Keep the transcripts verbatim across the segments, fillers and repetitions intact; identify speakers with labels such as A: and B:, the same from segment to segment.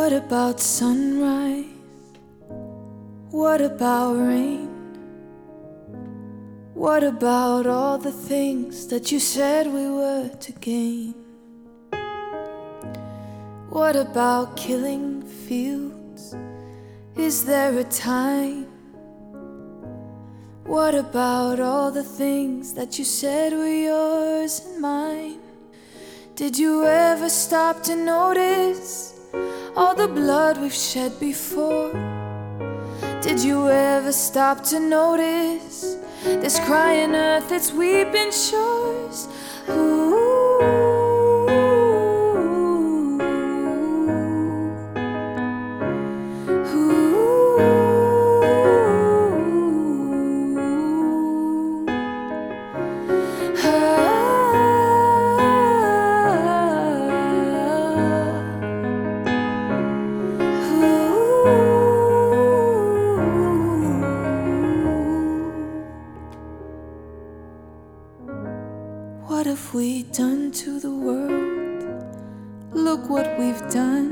A: What about sunrise? What about rain? What about all the things that you said we were to gain? What about killing fields? Is there a time? What about all the things that you said were yours and mine? Did you ever stop to notice all the blood we've shed before? Did you ever stop to notice this crying earth, its weeping shores? Ooh. What have we done to the world? Look what we've done.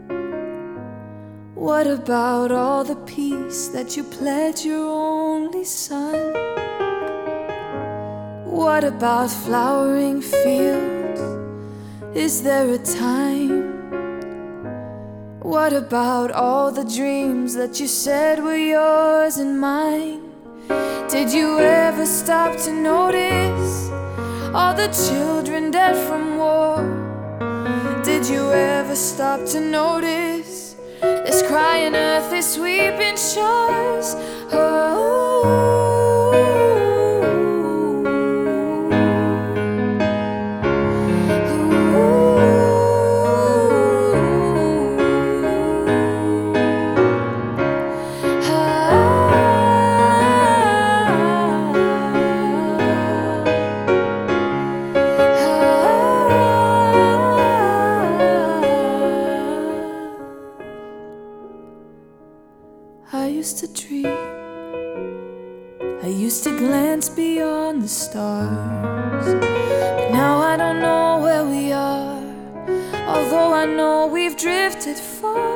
A: What about all the peace that you pledged your only son? What about flowering fields? Is there a time? What about all the dreams that you said were yours and mine? Did you ever stop to notice all the children dead from war? Did you ever stop to notice this crying earth, this sweeping shores? Oh. I used to dream, I used to glance beyond the stars, but now I don't know where we are, although I know we've drifted far.